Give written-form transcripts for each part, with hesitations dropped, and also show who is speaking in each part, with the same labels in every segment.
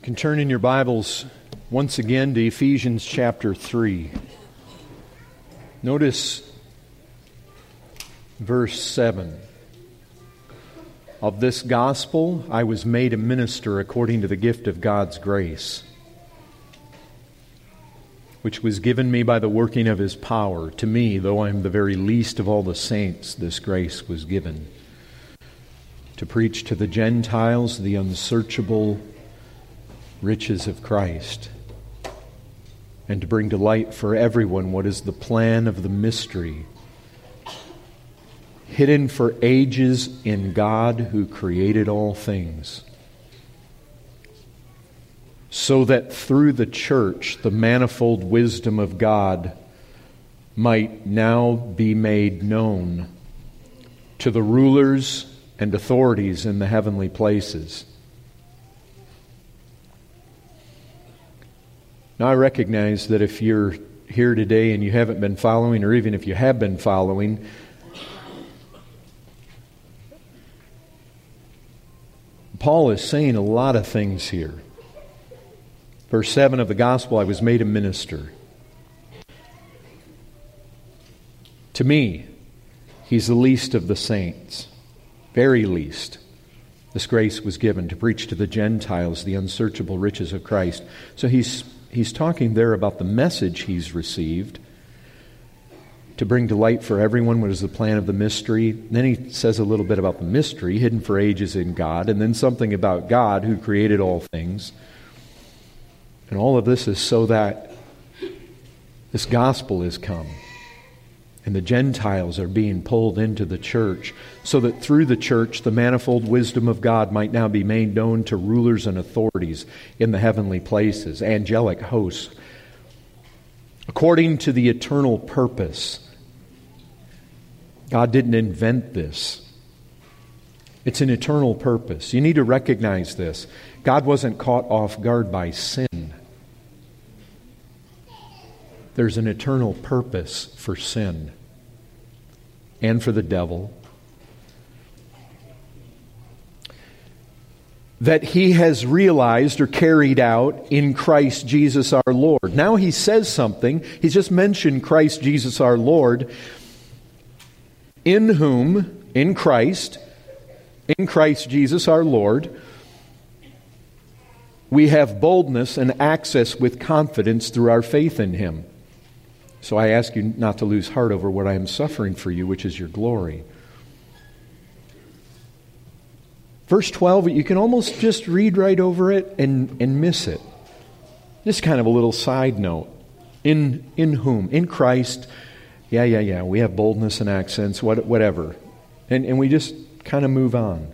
Speaker 1: You can turn in your Bibles once again to Ephesians chapter 3. Notice verse 7. Of this gospel I was made a minister according to the gift of God's grace, which was given me by the working of His power. To me, though I am the very least of all the saints, this grace was given, to preach to the Gentiles the unsearchable riches of Christ, and to bring to light for everyone what is the plan of the mystery, hidden for ages in God who created all things, so that through the church the manifold wisdom of God might now be made known to the rulers and authorities in the heavenly places. Now, I recognize that if you're here today and you haven't been following, or even if you have been following, Paul is saying a lot of things here. Verse 7 of the gospel, I was made a minister. To me, he's the least of the saints, very least. This grace was given to preach to the Gentiles the unsearchable riches of Christ. So he's talking there about the message he's received, to bring to light for everyone what is the plan of the mystery. Then he says a little bit about the mystery, hidden for ages in God, and then something about God who created all things. And all of this is so that this gospel is come, and the Gentiles are being pulled into the church, so that through the church the manifold wisdom of God might now be made known to rulers and authorities in the heavenly places, angelic hosts, according to the eternal purpose. God didn't invent this. It's an eternal purpose. You need to recognize this. God wasn't caught off guard by sin. There's an eternal purpose for sin and for the devil, that he has realized or carried out in Christ Jesus our Lord. Now he says something. He's just mentioned Christ Jesus our Lord, in whom, in Christ Jesus our Lord, we have boldness and access with confidence through our faith in Him. So I ask you not to lose heart over what I am suffering for you, which is your glory. Verse 12, you can almost just read right over it and miss it. Just kind of a little side note. In whom? In Christ. Yeah. We have boldness and accents, whatever. And we just kind of move on.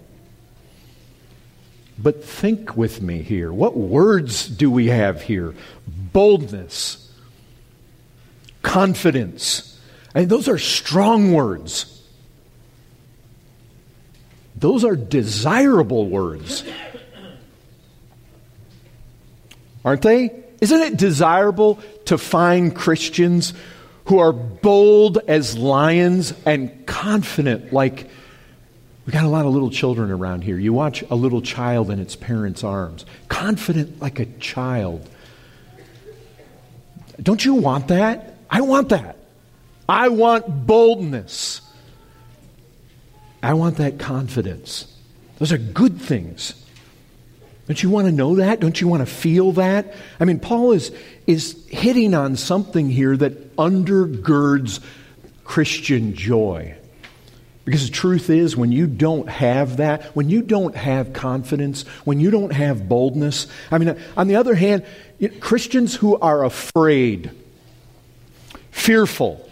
Speaker 1: But think with me here. What words do we have here? Boldness. Confidence. Those are strong words. Those are desirable words. Aren't they? Isn't it desirable to find Christians who are bold as lions and confident like... We got a lot of little children around here. You watch a little child in its parents' arms. Confident like a child. Don't you want that? I want that. I want boldness. I want that confidence. Those are good things. Don't you want to know that? Don't you want to feel that? I mean, Paul is hitting on something here that undergirds Christian joy. Because the truth is, when you don't have that, when you don't have confidence, when you don't have boldness, I mean, on the other hand, Christians who are afraid, fearful,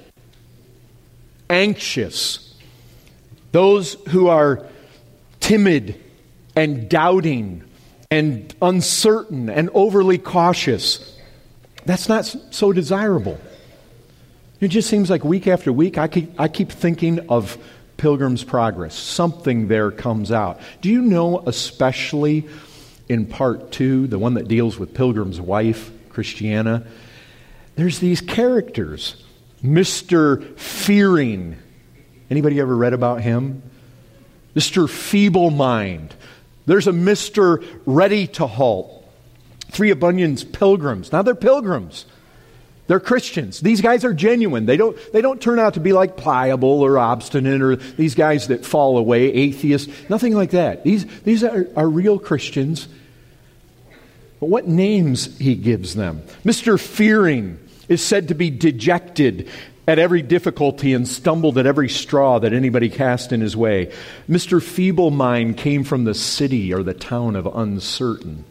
Speaker 1: anxious, those who are timid and doubting and uncertain and overly cautious, that's not so desirable. It just seems like week after week, I keep thinking of Pilgrim's Progress. Something there comes out. Do you know, especially in part 2, the one that deals with Pilgrim's wife, Christiana, there's these characters. Mr. Fearing. Anybody ever read about him? Mr. Feeble Mind. There's a Mr. Ready to Halt. Three of Bunyan's pilgrims. Now they're pilgrims. They're Christians. These guys are genuine. They don't turn out to be like Pliable or Obstinate or these guys that fall away, atheists. Nothing like that. These are real Christians. But what names he gives them? Mr. Fearing is said to be dejected at every difficulty and stumbled at every straw that anybody cast in his way. Mr. Feeble Mind came from the city or the town of Uncertain.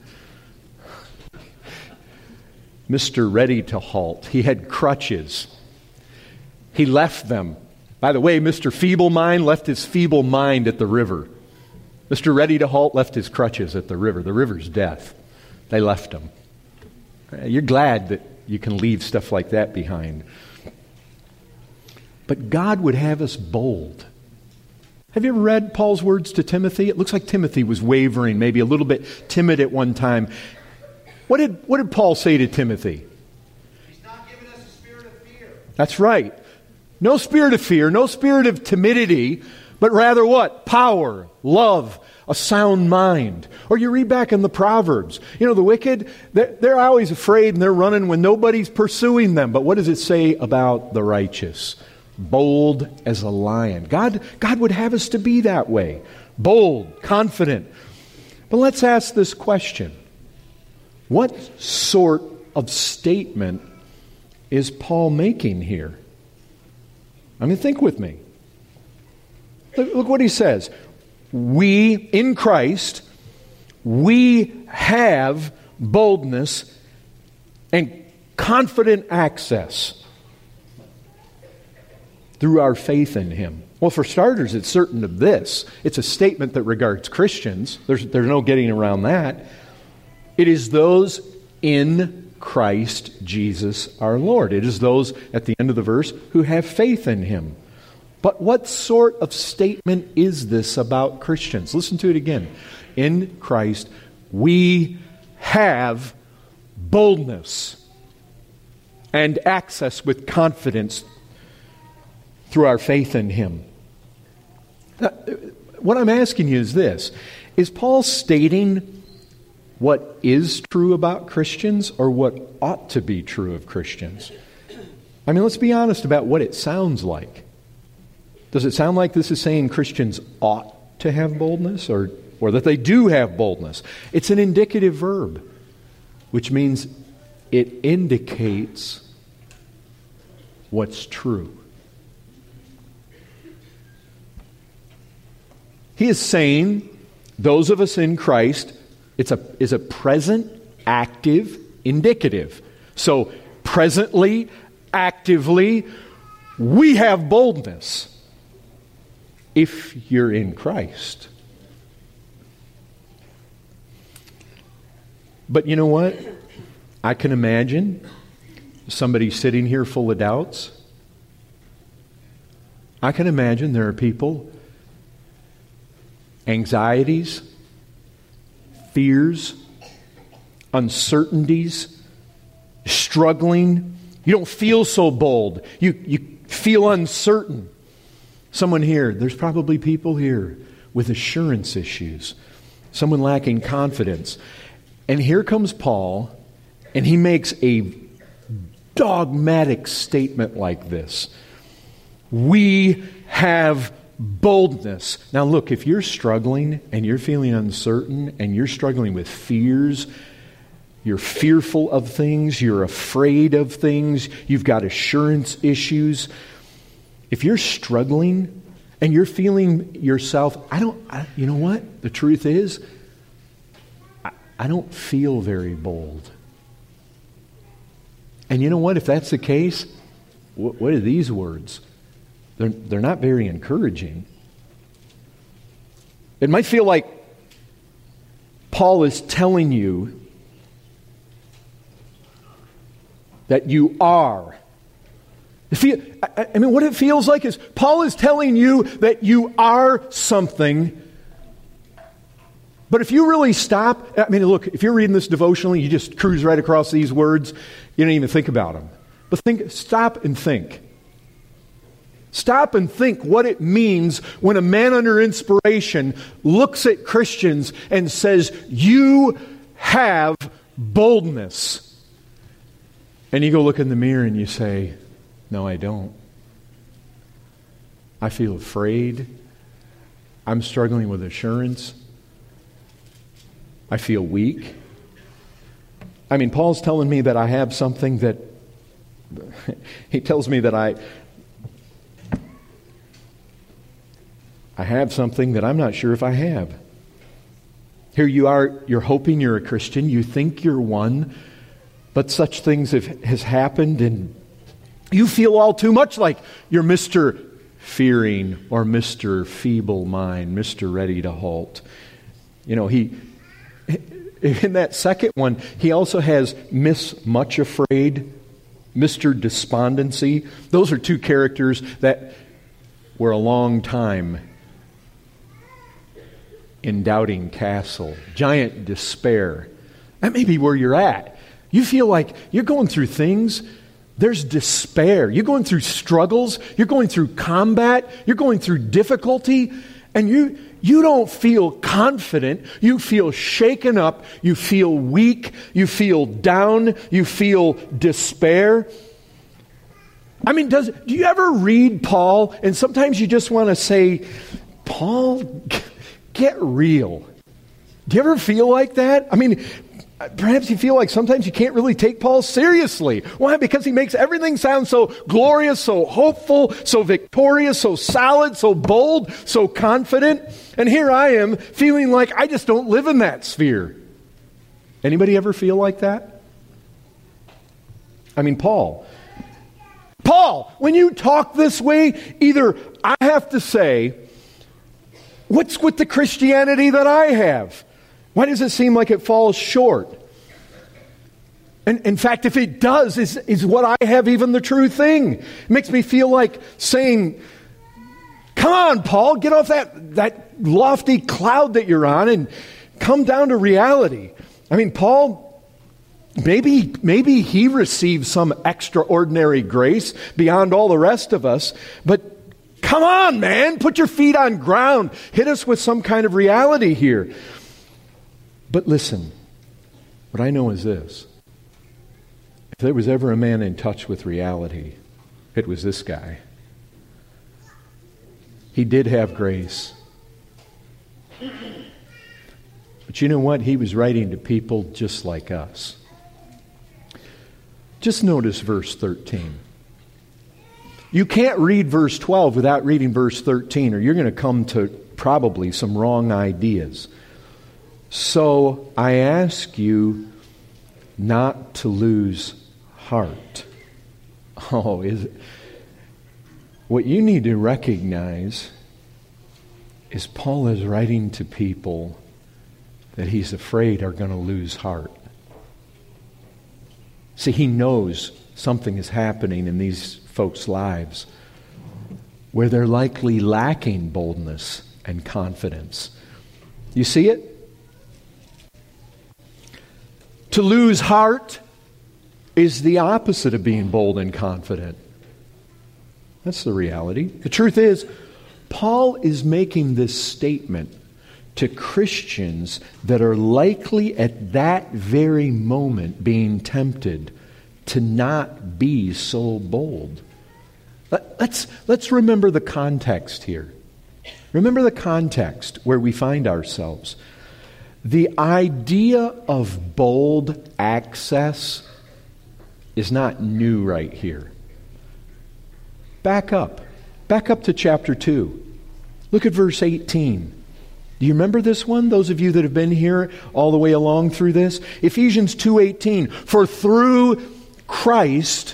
Speaker 1: Mr. Ready to Halt, he had crutches. He left them. By the way, Mr. Feeble Mind left his feeble mind at the river. Mr. Ready to Halt left his crutches at the river. The river's death. They left him. You're glad that you can leave stuff like that behind. But God would have us bold. Have you ever read Paul's words to Timothy? It looks like Timothy was wavering, maybe a little bit timid at one time. What did Paul say to Timothy?
Speaker 2: He's not giving us a spirit of fear.
Speaker 1: That's right. No spirit of fear, no spirit of timidity, but rather what? Power, love, a sound mind. Or you read back in the Proverbs. You know, the wicked, they're always afraid and they're running when nobody's pursuing them. But what does it say about the righteous? Bold as a lion. God would have us to be that way. Bold, confident. But let's ask this question. What sort of statement is Paul making here? I mean, think with me. Look what he says. We, in Christ, we have boldness and confident access through our faith in Him. Well, for starters, it's certain of this. It's a statement that regards Christians. There's no getting around that. It is those in Christ Jesus our Lord. It is those, at the end of the verse, who have faith in Him. But what sort of statement is this about Christians? Listen to it again. In Christ, we have boldness and access with confidence through our faith in Him. Now, what I'm asking you is this. Is Paul stating what is true about Christians or what ought to be true of Christians? I mean, let's be honest about what it sounds like. Does it sound like this is saying Christians ought to have boldness or that they do have boldness? It's an indicative verb, which means it indicates what's true. He is saying those of us in Christ is a present, active, indicative. So, presently, actively, we have boldness if you're in Christ. But you know what? I can imagine somebody sitting here full of doubts. I can imagine there are people, anxieties, fears, uncertainties, struggling. You don't feel so bold. You feel uncertain. Someone here, there's probably people here with assurance issues. Someone lacking confidence. And here comes Paul, and he makes a dogmatic statement like this. We have boldness. Now look, if you're struggling and you're feeling uncertain and you're struggling with fears, you're fearful of things, you're afraid of things, you've got assurance issues. If you're struggling and you're feeling yourself, you know what? The truth is, I don't feel very bold. And you know what? If that's the case, what are these words? They're not very encouraging. It might feel like Paul is telling you that you are. I mean, what it feels like is Paul is telling you that you are something. But if you really stop, I mean, look, if you're reading this devotionally, you just cruise right across these words, you don't even think about them. But stop and think. Stop and think what it means when a man under inspiration looks at Christians and says, you have boldness. And you go look in the mirror and you say, no, I don't. I feel afraid. I'm struggling with assurance. I feel weak. I mean, Paul's telling me that I have something that he tells me that I have something that I'm not sure if I have. Here you are, you're hoping you're a Christian, you think you're one, but such things has happened and you feel all too much like you're Mr. Fearing or Mr. Feeble Mind, Mr. Ready to Halt. You know, he in that second one, he also has Miss Much Afraid, Mr. Despondency. Those are two characters that were a long time in Doubting Castle. Giant despair. That may be where you're at. You feel like you're going through things. There's despair. You're going through struggles. You're going through combat. You're going through difficulty. And you don't feel confident. You feel shaken up. You feel weak. You feel down. You feel despair. I mean, do you ever read Paul and sometimes you just want to say, Paul, get real? Do you ever feel like that? I mean, perhaps you feel like sometimes you can't really take Paul seriously. Why? Because he makes everything sound so glorious, so hopeful, so victorious, so solid, so bold, so confident. And here I am feeling like I just don't live in that sphere. Anybody ever feel like that? I mean, Paul, when you talk this way, either I have to say, what's with the Christianity that I have? Why does it seem like it falls short? And in fact, if it does, is what I have even the true thing? It makes me feel like saying, come on, Paul, get off that lofty cloud that you're on and come down to reality. I mean, Paul, maybe he received some extraordinary grace beyond all the rest of us, but come on, man, put your feet on ground. Hit us with some kind of reality here. But listen, what I know is this. If there was ever a man in touch with reality, it was this guy. He did have grace. But you know what? He was writing to people just like us. Just notice verse 13. You can't read verse 12 without reading verse 13, or you're going to come to probably some wrong ideas. So I ask you not to lose heart. Oh, is it? What you need to recognize is Paul is writing to people that he's afraid are going to lose heart. See, he knows something is happening in these folks' lives where they're likely lacking boldness and confidence. You see it? To lose heart is the opposite of being bold and confident. That's the reality. The truth is, Paul is making this statement to Christians that are likely at that very moment being tempted to not be so bold. Let's remember the context here. Remember the context where we find ourselves. The idea of bold access is not new right here. Back up to chapter 2. Look at verse 18. Do you remember this one? Those of you that have been here all the way along through this. Ephesians 2:18. For through Christ,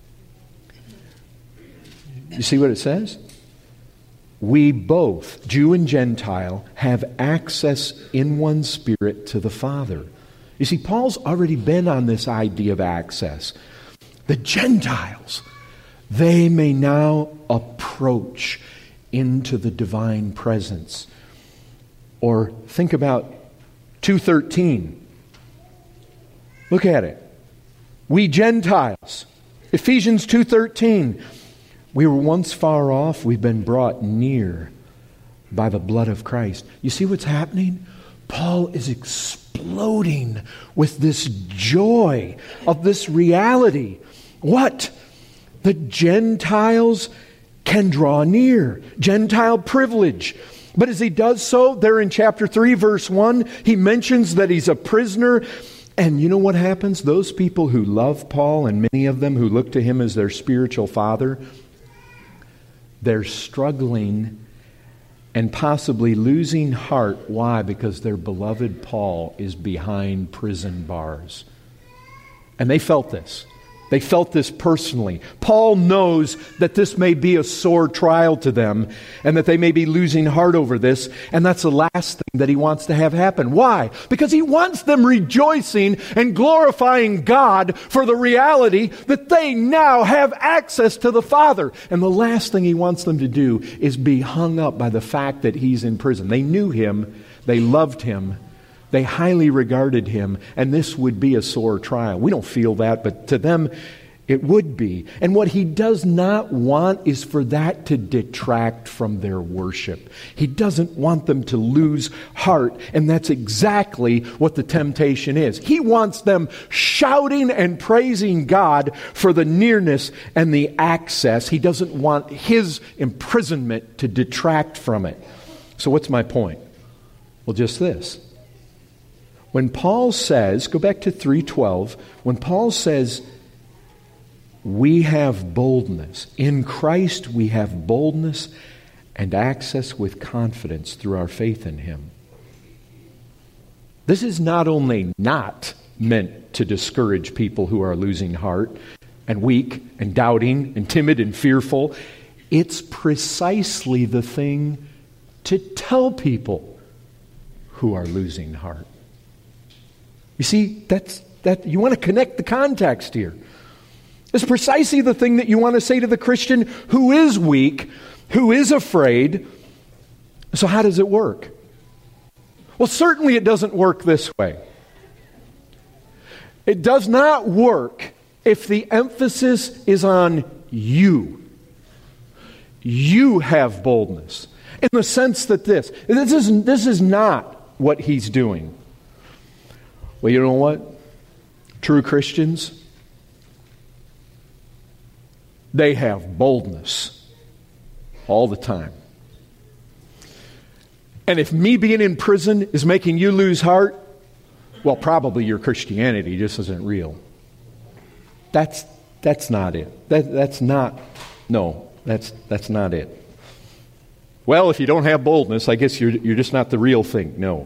Speaker 1: you see what it says? We both, Jew and Gentile, have access in one Spirit to the Father. You see, Paul's already been on this idea of access. The Gentiles, they may now approach into the divine presence. Or think about 2:13. Look at it. We Gentiles, Ephesians 2:13. We were once far off, we've been brought near by the blood of Christ. You see what's happening? Paul is explaining exploding with this joy of this reality. What? The Gentiles can draw near. Gentile privilege. But as he does so, there in chapter 3, verse 1, he mentions that he's a prisoner. And you know what happens? Those people who love Paul, and many of them who look to him as their spiritual father, they're struggling and possibly losing heart. Why? Because their beloved Paul is behind prison bars. And they felt this. They felt this personally. Paul knows that this may be a sore trial to them and that they may be losing heart over this. And that's the last thing that he wants to have happen. Why? Because he wants them rejoicing and glorifying God for the reality that they now have access to the Father. And the last thing he wants them to do is be hung up by the fact that he's in prison. They knew him. They loved him. They highly regarded him, and this would be a sore trial. We don't feel that, but to them it would be. And what he does not want is for that to detract from their worship. He doesn't want them to lose heart, and that's exactly what the temptation is. He wants them shouting and praising God for the nearness and the access. He doesn't want his imprisonment to detract from it. So what's my point? Well, just this. When Paul says, go back to 3:12, when Paul says, we have boldness. In Christ we have boldness and access with confidence through our faith in him. This is not only not meant to discourage people who are losing heart and weak and doubting and timid and fearful. It's precisely the thing to tell people who are losing heart. You see, that you want to connect the context here. It's precisely the thing that you want to say to the Christian who is weak, who is afraid. So how does it work? Well, certainly it doesn't work this way. It does not work if the emphasis is on you. You have boldness. In the sense that this is not what he's doing. Well, you know what? True Christians, they have boldness all the time. And if me being in prison is making you lose heart, well, probably your Christianity just isn't real. That's not it. That's not it. Well, if you don't have boldness, I guess you're just not the real thing. No.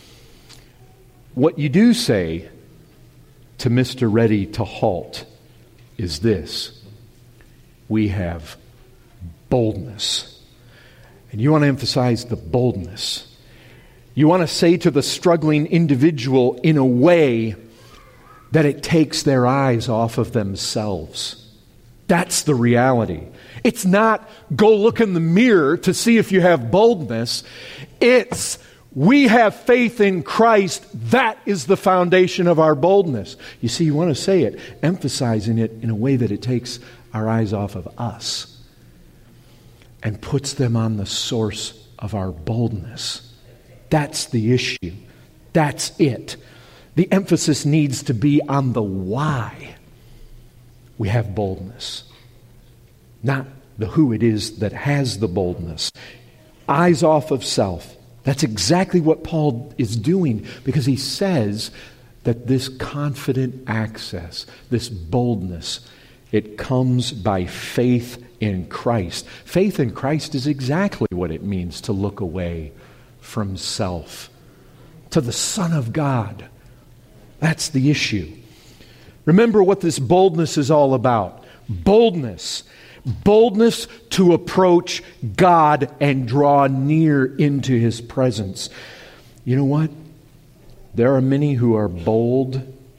Speaker 1: What you do say to Mr. Ready to Halt is this: we have boldness. And you want to emphasize the boldness. You want to say to the struggling individual in a way that it takes their eyes off of themselves. That's the reality. It's not go look in the mirror to see if you have boldness. It's we have faith in Christ. That is the foundation of our boldness. You see, you want to say it, emphasizing it in a way that it takes our eyes off of us and puts them on the source of our boldness. That's the issue. That's it. The emphasis needs to be on the why we have boldness, not the who it is that has the boldness. Eyes off of self. That's exactly what Paul is doing, because he says that this confident access, this boldness, it comes by faith in Christ. Faith in Christ is exactly what it means to look away from self to the Son of God. That's the issue. Remember what this boldness is all about. Boldness to approach God and draw near into His presence. You know what? There are many who are bold,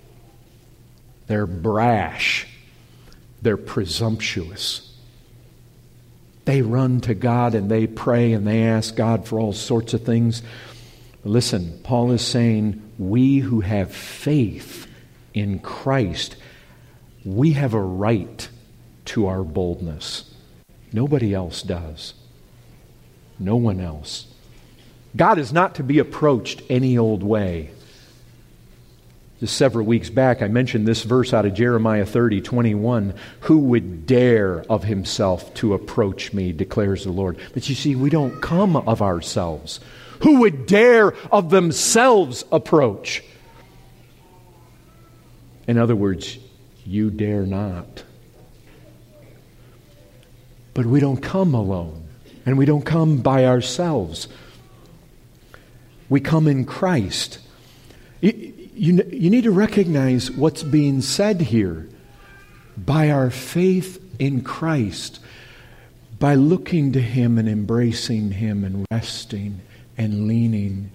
Speaker 1: they're brash, they're presumptuous. They run to God and they pray and they ask God for all sorts of things. Listen, Paul is saying, we who have faith in Christ, we have a right to our boldness. Nobody else does. No one else. God is not to be approached any old way. Just several weeks back, I mentioned this verse out of Jeremiah 30:21. Who would dare of himself to approach me, declares the Lord. But you see, we don't come of ourselves. Who would dare of themselves approach? In other words, you dare not. But we don't come alone, and we don't come by ourselves. We come in Christ. You need to recognize what's being said here. By our faith in Christ, by looking to Him and embracing Him and resting and leaning,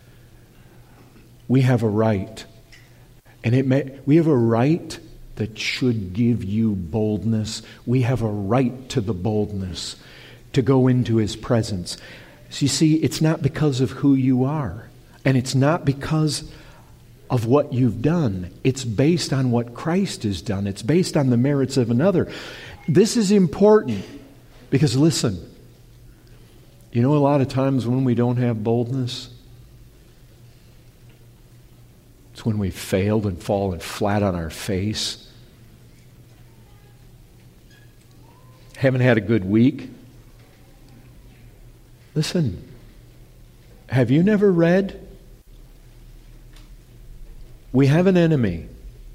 Speaker 1: we have a right. And we have a right that should give you boldness. We have a right to the boldness to go into His presence. So you see, it's not because of who you are, and it's not because of what you've done. It's based on what Christ has done. It's based on the merits of another. This is important because, listen, you know, a lot of times when we don't have boldness, it's when we've failed and fallen flat on our face. Haven't had a good week. Listen, have you never read? We have an enemy.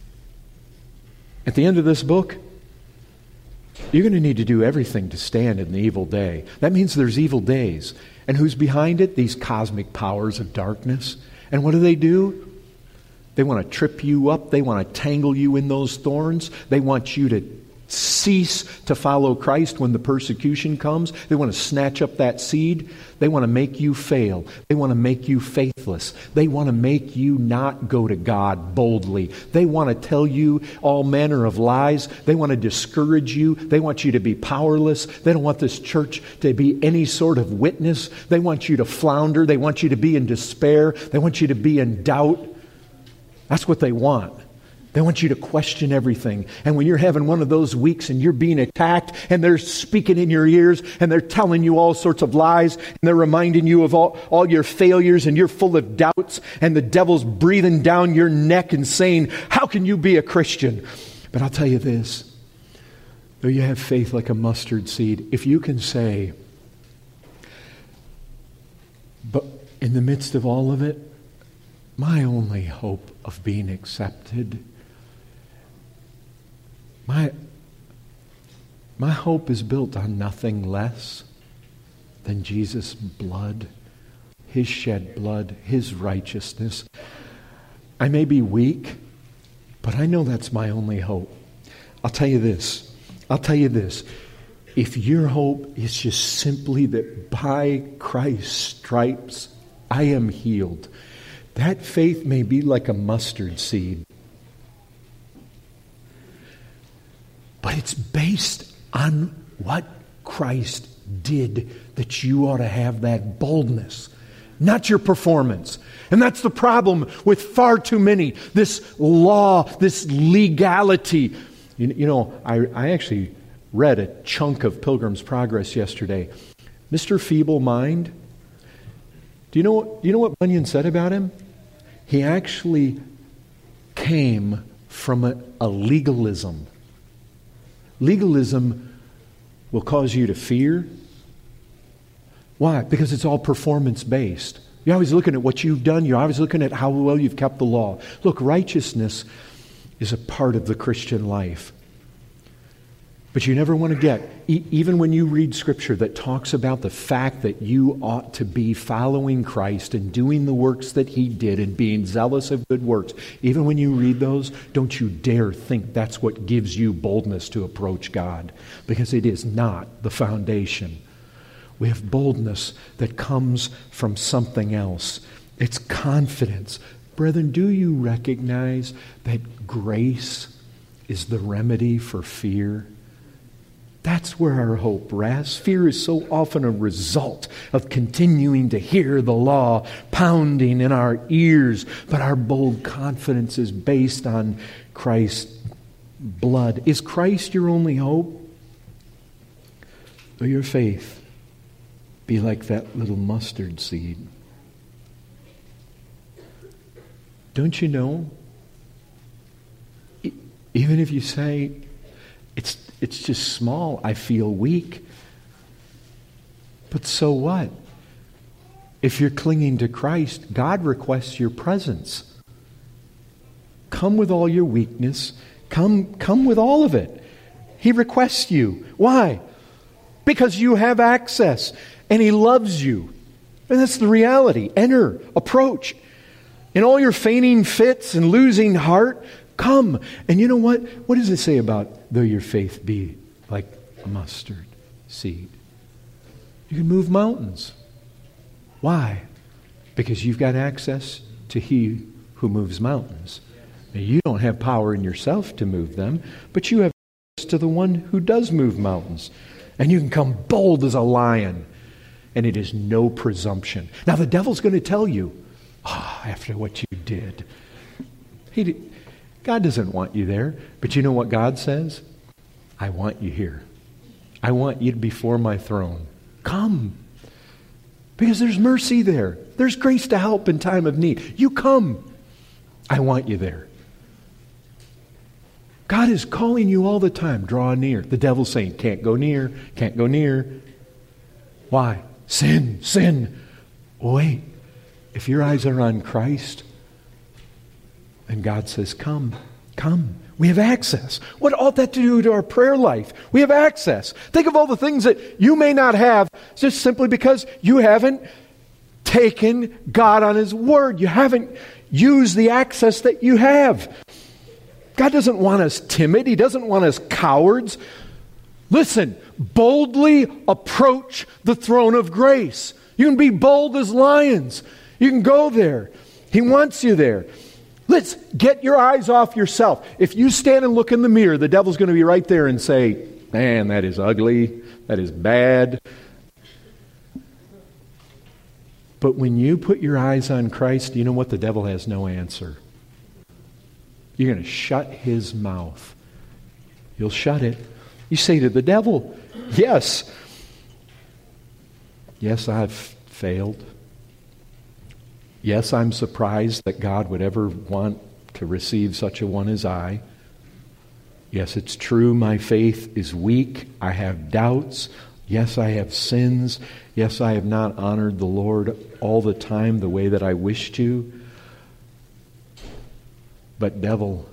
Speaker 1: At the end of this book, you're going to need to do everything to stand in the evil day. That means there's evil days. And who's behind it? These cosmic powers of darkness. And what do? They want to trip you up. They want to tangle you in those thorns. They want you to cease to follow Christ when the persecution comes. They want to snatch up that seed. They want to make you fail. They want to make you faithless. They want to make you not go to God boldly. They want to tell you all manner of lies. They want to discourage you. They want you to be powerless. They don't want this church to be any sort of witness. They want you to flounder. They want you to be in despair. They want you to be in doubt. That's what they want. They want you to question everything. And when you're having one of those weeks and you're being attacked and they're speaking in your ears and they're telling you all sorts of lies and they're reminding you of all your failures and you're full of doubts and the devil's breathing down your neck and saying, how can you be a Christian? But I'll tell you this, though you have faith like a mustard seed, if you can say, but in the midst of all of it, my only hope of being accepted, my hope is built on nothing less than Jesus' blood, His shed blood, His righteousness. I may be weak, but I know that's my only hope. I'll tell you this. If your hope is just simply that by Christ's stripes I am healed, that faith may be like a mustard seed. But it's based on what Christ did that you ought to have that boldness, not your performance. And that's the problem with far too many. This law, this legality. You know, I actually read a chunk of Pilgrim's Progress yesterday. Mr. Feeble Mind, do you know what Bunyan said about him? He actually came from a legalism. Legalism will cause you to fear. Why? Because it's all performance-based. You're always looking at what you've done. You're always looking at how well you've kept the law. Look, righteousness is a part of the Christian life. But you never want to get, even when you read Scripture that talks about the fact that you ought to be following Christ and doing the works that He did and being zealous of good works, even when you read those, don't you dare think that's what gives you boldness to approach God, because it is not the foundation. We have boldness that comes from something else. It's confidence. Brethren, do you recognize that grace is the remedy for fear? That's where our hope rests. Fear is so often a result of continuing to hear the law pounding in our ears. But our bold confidence is based on Christ's blood. Is Christ your only hope? Or your faith be like that little mustard seed? Don't you know Even if you say, it's just small, I feel weak. But so what? If you're clinging to Christ, God requests your presence. Come with all your weakness. Come with all of it. He requests you. Why? Because you have access and He loves you. And that's the reality. Enter, approach. In all your fainting fits and losing heart, come. And you know what? What does it say about though your faith be like a mustard seed? You can move mountains. Why? Because you've got access to He who moves mountains. Now, you don't have power in yourself to move them, but you have access to the one who does move mountains. And you can come bold as a lion. And it is no presumption. Now the devil's going to tell you, after what you did. God doesn't want you there. But you know what God says? I want you here. I want you before my throne. Come. Because there's mercy there. There's grace to help in time of need. You come. I want you there. God is calling you all the time. Draw near. The devil's saying, can't go near. Can't go near. Why? Sin. Sin. Wait. If your eyes are on Christ, then God says, come. Come. We have access. What ought that to do to our prayer life? We have access. Think of all the things that you may not have just simply because you haven't taken God on His word. You haven't used the access that you have. God doesn't want us timid. He doesn't want us cowards. Listen, boldly approach the throne of grace. You can be bold as lions. You can go there. He wants you there. Let's get your eyes off yourself. If you stand and look in the mirror, the devil's going to be right there and say, man, that is ugly. That is bad. But when you put your eyes on Christ, you know what? The devil has no answer. You're going to shut his mouth. You'll shut it. You say to the devil, yes. Yes, I've failed. Yes, I'm surprised that God would ever want to receive such a one as I. Yes, it's true, my faith is weak. I have doubts. Yes, I have sins. Yes, I have not honored the Lord all the time the way that I wish to. But devil,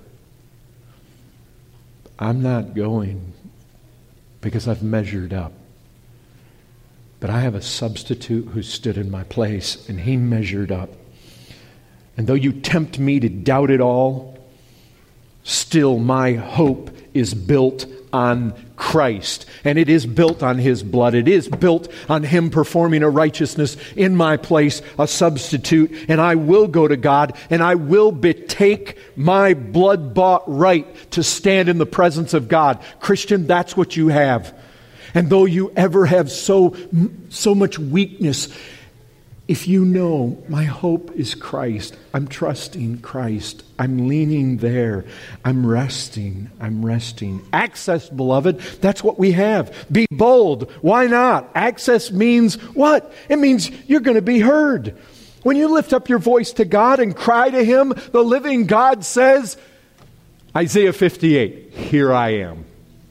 Speaker 1: I'm not going because I've measured up. But I have a substitute who stood in my place, and He measured up. And though you tempt me to doubt it all, still my hope is built on Christ. And it is built on His blood. It is built on Him performing a righteousness in my place, a substitute. And I will go to God, and I will betake my blood-bought right to stand in the presence of God. Christian, that's what you have. And though you ever have so much weakness, if you know my hope is Christ, I'm trusting Christ, I'm leaning there, I'm resting. Access, beloved, that's what we have. Be bold. Why not? Access means what? It means you're going to be heard. When you lift up your voice to God and cry to Him, the living God says, Isaiah 58, here I am.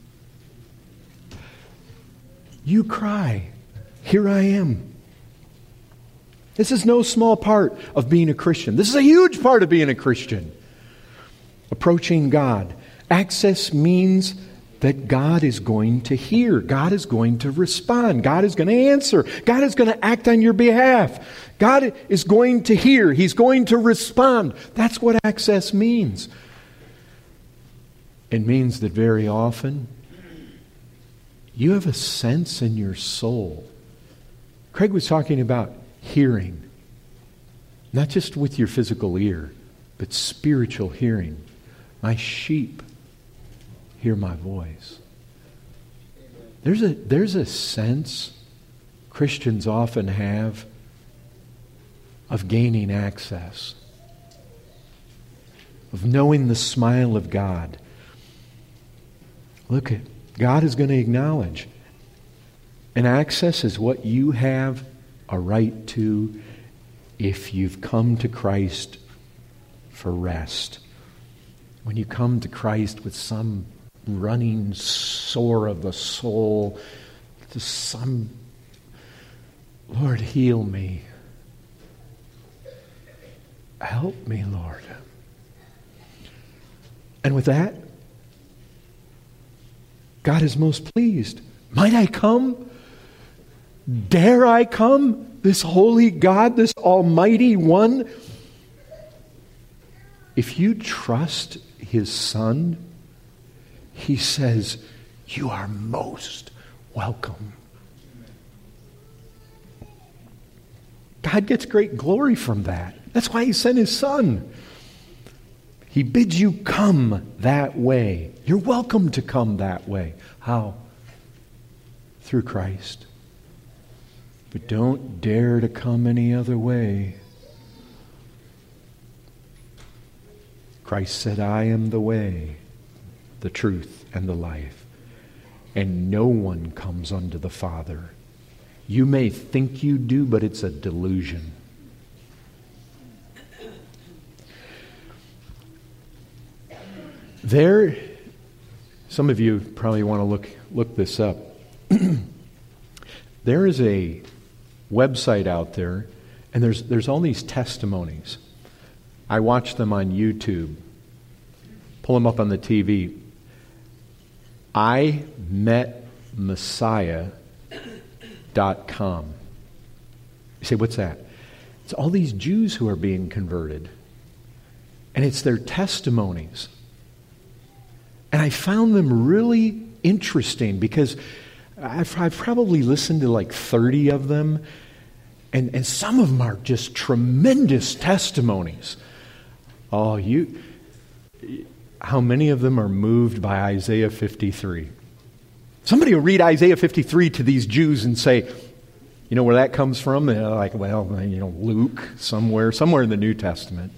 Speaker 1: You cry, here I am. This is no small part of being a Christian. This is a huge part of being a Christian. Approaching God. Access means that God is going to hear. God is going to respond. God is going to answer. God is going to act on your behalf. God is going to hear. He's going to respond. That's what access means. It means that very often you have a sense in your soul. Craig was talking about hearing. Not just with your physical ear, but spiritual hearing. My sheep hear my voice. There's a sense Christians often have of gaining access, of knowing the smile of God. Look at God is going to acknowledge. And access is what you have a right to if you've come to Christ for rest. when you come to Christ with some running sore of the soul, to some, Lord, heal me. Help me, Lord. And with that, God is most pleased. Might I come? Dare I come? This holy God, this almighty one. If you trust his Son, he says, you are most welcome. God gets great glory from that. That's why he sent his Son. He bids you come that way. You're welcome to come that way. How? Through Christ. But don't dare to come any other way. Christ said, I am the way, the truth, and the life. And no one comes unto the Father. You may think you do, but it's a delusion. Some of you probably want to look this up. There is a website out there, and there's all these testimonies. I watch them on YouTube. Pull them up on the TV. IMetMessiah.com. You say, what's that? It's all these Jews who are being converted. And it's their testimonies. And I found them really interesting because I've probably listened to like 30 of them. And some of them are just tremendous testimonies. Oh, how many of them are moved by Isaiah 53? Somebody will read Isaiah 53 to these Jews and say, you know where that comes from? And they're like, well, Luke, somewhere in the New Testament.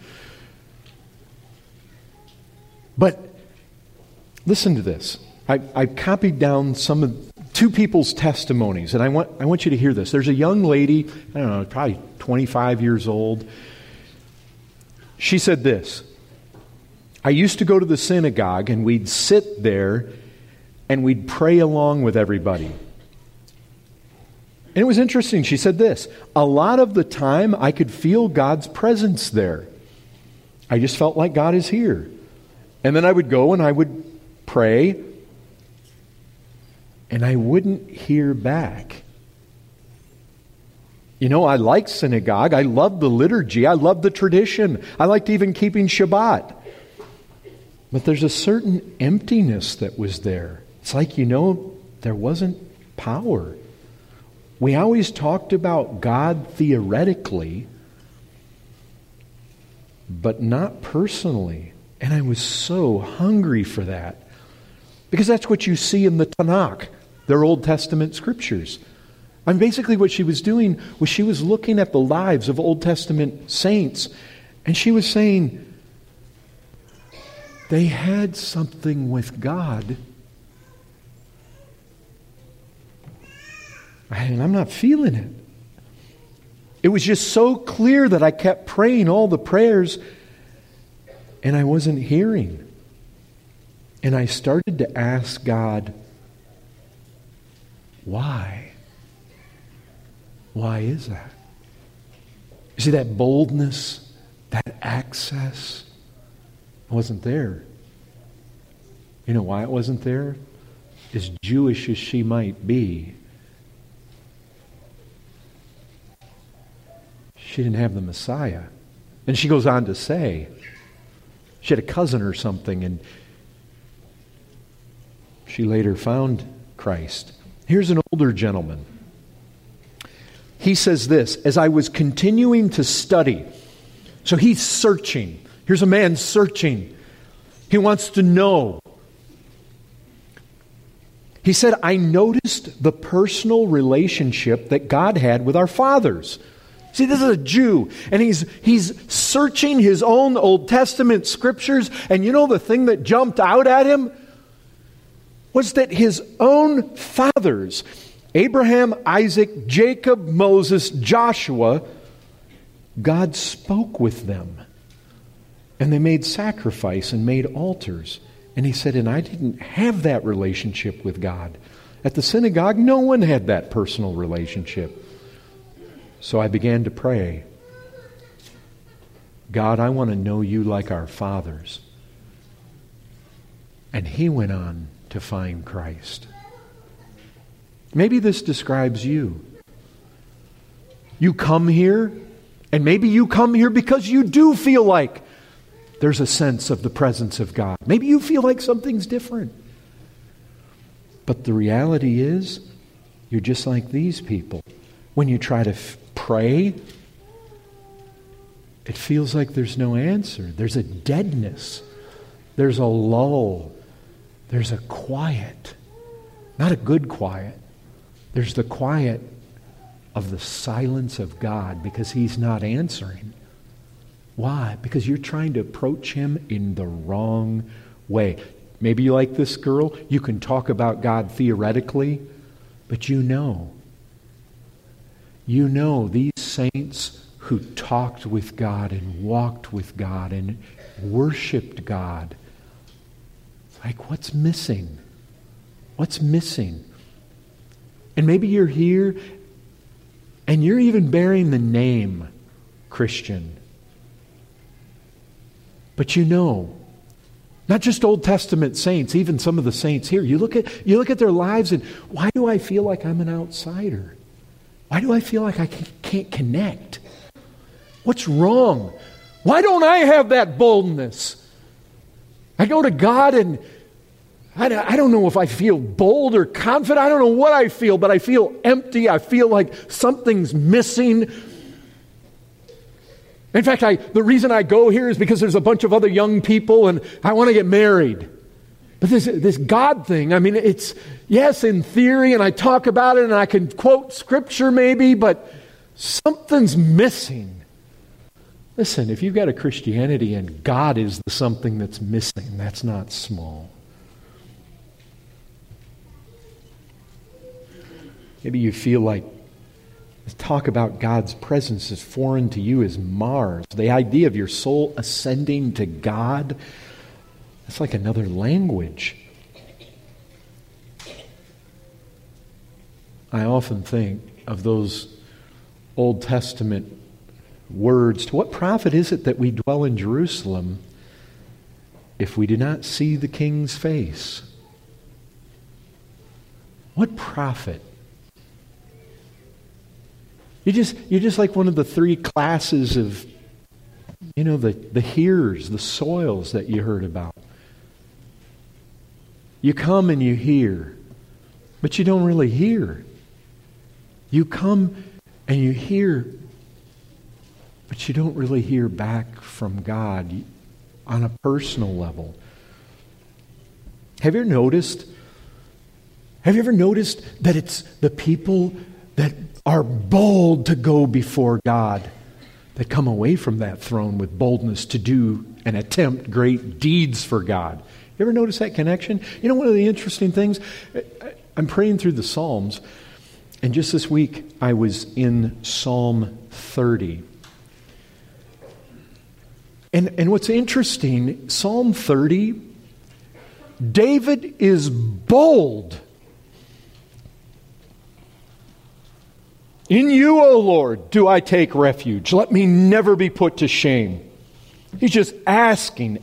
Speaker 1: But listen to this. I copied down two people's testimonies, and I want you to hear this. There's a young lady, I don't know, probably 25 years old. She said this: I used to go to the synagogue, and we'd sit there, and we'd pray along with everybody. And it was interesting. She said this: a lot of the time, I could feel God's presence there. I just felt like God is here. And then I would go and I would pray, and I wouldn't hear back. You know, I like synagogue. I love the liturgy. I love the tradition. I liked even keeping Shabbat. But there's a certain emptiness that was there. It's like, there wasn't power. We always talked about God theoretically, but not personally. And I was so hungry for that. Because that's what you see in the Tanakh, their Old Testament scriptures. And basically what she was doing was she was looking at the lives of Old Testament saints, and she was saying, they had something with God, and I'm not feeling it. It was just so clear that I kept praying all the prayers, and I wasn't hearing. And I started to ask God, why? Why is that? You see, that boldness, that access wasn't there. You know why it wasn't there? As Jewish as she might be, she didn't have the Messiah. And she goes on to say, she had a cousin or something, and she later found Christ. Here's an older gentleman. He says this: as I was continuing to study, so he's searching. Here's a man searching. He wants to know. He said, I noticed the personal relationship that God had with our fathers. See, this is a Jew, and he's searching his own Old Testament scriptures, and you know the thing that jumped out at him was that his own fathers, Abraham, Isaac, Jacob, Moses, Joshua, God spoke with them. And they made sacrifice and made altars. And he said, and I didn't have that relationship with God. At the synagogue, no one had that personal relationship. So I began to pray, God, I want to know you like our fathers. And he went on to find Christ. Maybe this describes you. You come here, and maybe you come here because you do feel like there's a sense of the presence of God. Maybe you feel like something's different. But the reality is, you're just like these people. When you try to pray, it feels like there's no answer. There's a deadness. There's a lull. There's a quiet. Not a good quiet. There's the quiet of the silence of God because He's not answering. Why? Because you're trying to approach Him in the wrong way. Maybe you like this girl. You can talk about God theoretically, but you know these saints who talked with God and walked with God and worshiped God. It's like, what's missing? What's missing? And maybe you're here and you're even bearing the name Christian. But you know, not just Old Testament saints, even some of the saints here, you look at their lives and why do I feel like I'm an outsider? Why do I feel like I can't connect? What's wrong? Why don't I have that boldness? I go to God and I don't know if I feel bold or confident. I don't know what I feel, but I feel empty. I feel like something's missing. In fact, the reason I go here is because there's a bunch of other young people and I want to get married. But this God thing, I mean, it's, yes, in theory, and I talk about it and I can quote scripture maybe, but something's missing. Listen, if you've got a Christianity and God is the something that's missing, that's not small. Maybe you feel like talk about God's presence is foreign to you as Mars. The idea of your soul ascending to God, that's like another language. I often think of those Old Testament words. To what profit is it that we dwell in Jerusalem if we do not see the King's face? What profit? You're just like one of the three classes of, the hearers, the soils that you heard about. You come and you hear, but you don't really hear. You come and you hear, but you don't really hear back from God on a personal level. Have you ever noticed that it's the people that are bold to go before God that come away from that throne with boldness to do and attempt great deeds for God? You ever notice that connection? You know, one of the interesting things, I'm praying through the Psalms, and just this week I was in Psalm 30. And what's interesting, Psalm 30, David is bold. In you, O Lord, do I take refuge. Let me never be put to shame. He's just asking.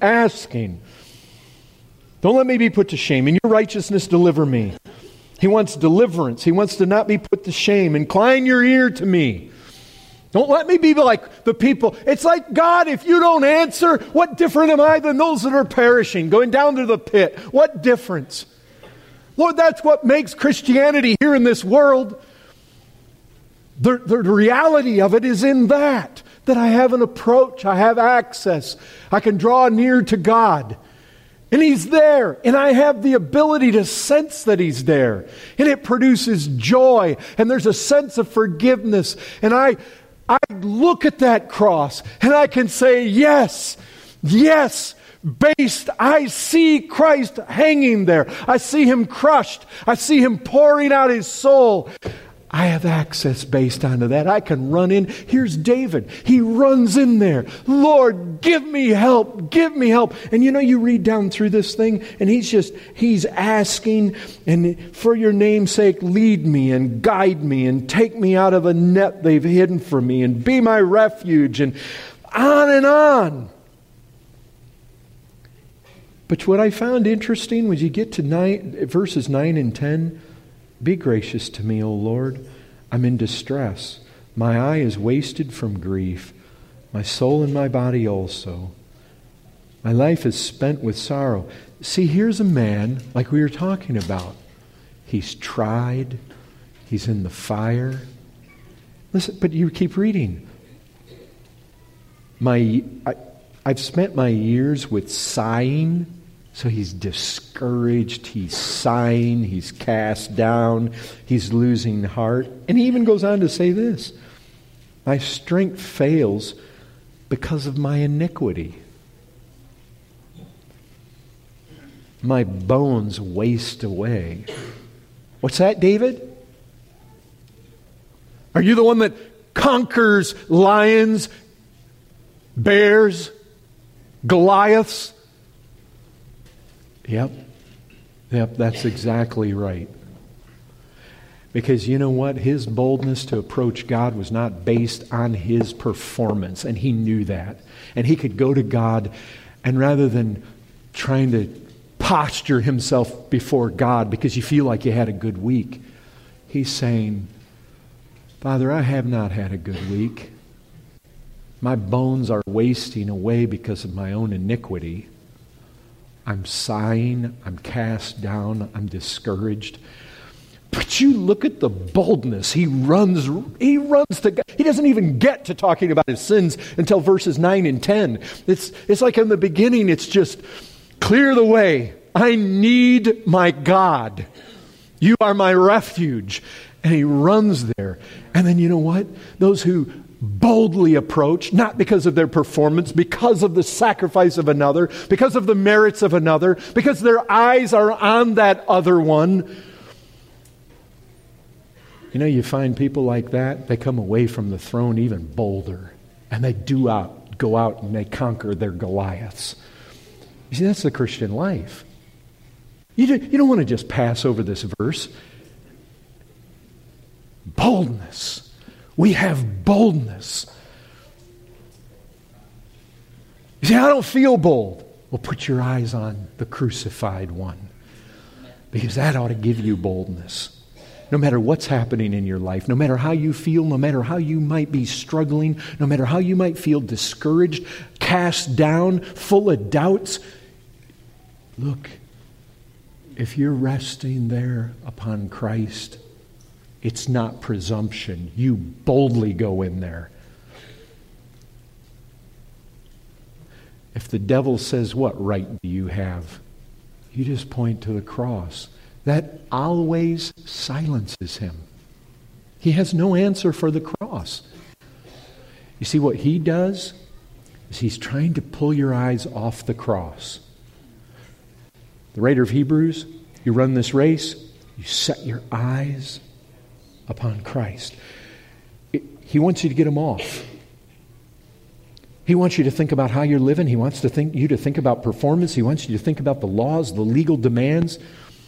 Speaker 1: Don't let me be put to shame. In your righteousness, deliver me. He wants deliverance. He wants to not be put to shame. Incline your ear to me. Don't let me be like the people. It's like, God, if you don't answer, what different am I than those that are perishing, going down to the pit? What difference? Lord, that's what makes Christianity here in this world. The reality of it is in that I have an approach, I have access, I can draw near to God. And He's there, and I have the ability to sense that He's there. And it produces joy, and there's a sense of forgiveness. And I look at that cross, and I can say, yes, I see Christ hanging there. I see Him crushed. I see Him pouring out His soul. I have access based onto that. I can run in. Here's David. He runs in there. Lord, give me help. Give me help. And you read down through this thing, and he's asking, and for your name's sake, lead me and guide me and take me out of a net they've hidden for me and be my refuge, and on and on. But what I found interesting was you get to verses 9 and 10, be gracious to me, O Lord. I'm in distress. My eye is wasted from grief, my soul and my body also. My life is spent with sorrow. See, here's a man like we were talking about. He's tried. He's in the fire. Listen, but you keep reading. I've spent my years with sighing. So he's discouraged, he's sighing, he's cast down, he's losing heart. And he even goes on to say this, my strength fails because of my iniquity. My bones waste away. What's that, David? Are you the one that conquers lions, bears, Goliaths? Yep, that's exactly right. Because you know what? His boldness to approach God was not based on his performance, and he knew that. And he could go to God, and rather than trying to posture himself before God because you feel like you had a good week, he's saying, Father, I have not had a good week. My bones are wasting away because of my own iniquity. I'm sighing, I'm cast down, I'm discouraged. But you look at the boldness. He runs to God. He doesn't even get to talking about his sins until verses 9 and 10. It's like in the beginning, it's just clear the way. I need my God. You are my refuge. And he runs there. And then you know what? Those who boldly approach, not because of their performance, because of the sacrifice of another, because of the merits of another, because their eyes are on that other one. You find people like that, they come away from the throne even bolder, and they go out and they conquer their Goliaths. You see, that's the Christian life. You don't want to just pass over this verse. Boldness. We have boldness. You say, I don't feel bold. Well, put your eyes on the crucified one, because that ought to give you boldness. No matter what's happening in your life, no matter how you feel, no matter how you might be struggling, no matter how you might feel discouraged, cast down, full of doubts, look, if you're resting there upon Christ, it's not presumption. You boldly go in there. If the devil says, what right do you have? You just point to the cross. That always silences him. He has no answer for the cross. You see, what he does is he's trying to pull your eyes off the cross. The writer of Hebrews, you run this race, you set your eyes upon Christ. He wants you to get them off. He wants you to think about how you're living. He wants you to think about performance. He wants you to think about the laws, the legal demands.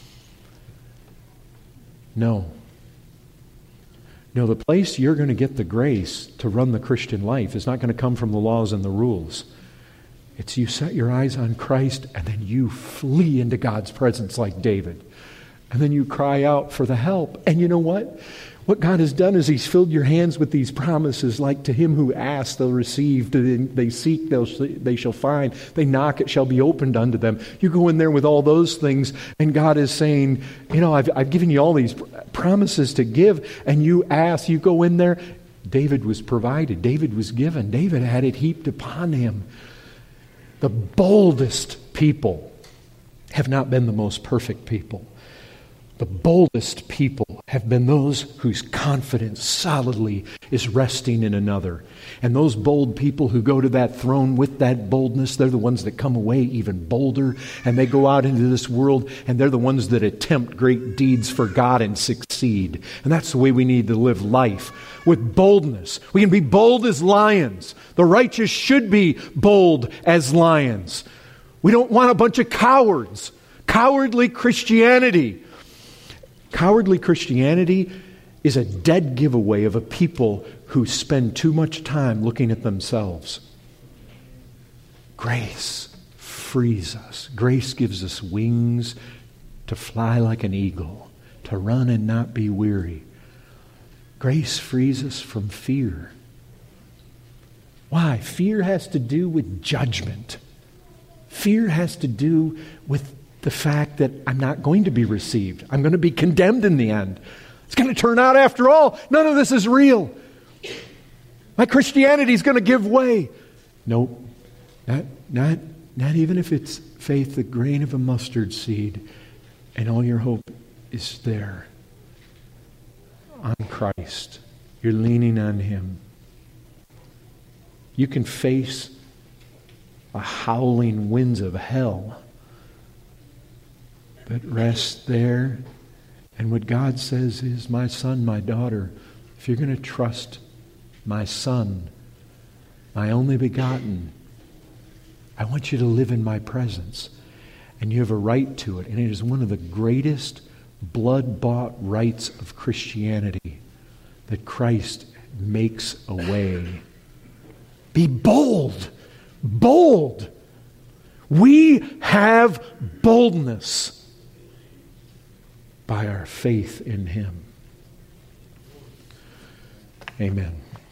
Speaker 1: No, the place you're going to get the grace to run the Christian life is not going to come from the laws and the rules. It's you set your eyes on Christ, and then you flee into God's presence like David. And then you cry out for the help. And you know what? What God has done is He's filled your hands with these promises, like to him who asks, they'll receive. They seek, they shall find. They knock, it shall be opened unto them. You go in there with all those things, and God is saying, I've given you all these promises to give, and you ask, you go in there. David was provided. David was given. David had it heaped upon him. The boldest people have not been the most perfect people. The boldest people have been those whose confidence solidly is resting in another. And those bold people who go to that throne with that boldness, they're the ones that come away even bolder. And they go out into this world, and they're the ones that attempt great deeds for God and succeed. And that's the way we need to live life, with boldness. We can be bold as lions. The righteous should be bold as lions. We don't want a bunch of cowards. Cowardly Christianity. Cowardly Christianity is a dead giveaway of a people who spend too much time looking at themselves. Grace frees us. Grace gives us wings to fly like an eagle, to run and not be weary. Grace frees us from fear. Why? Fear has to do with judgment. Fear has to do with the fact that I'm not going to be received. I'm going to be condemned in the end. It's going to turn out, after all, none of this is real. My Christianity is going to give way. Nope. Not even if it's faith, the grain of a mustard seed, and all your hope is there on Christ. You're leaning on Him. You can face the howling winds of hell, but rest there. And what God says is, my son, my daughter, if you're going to trust my son, my only begotten, I want you to live in my presence. And you have a right to it. And it is one of the greatest blood-bought rights of Christianity that Christ makes a way. Be bold. Bold. We have boldness by our faith in Him. Amen.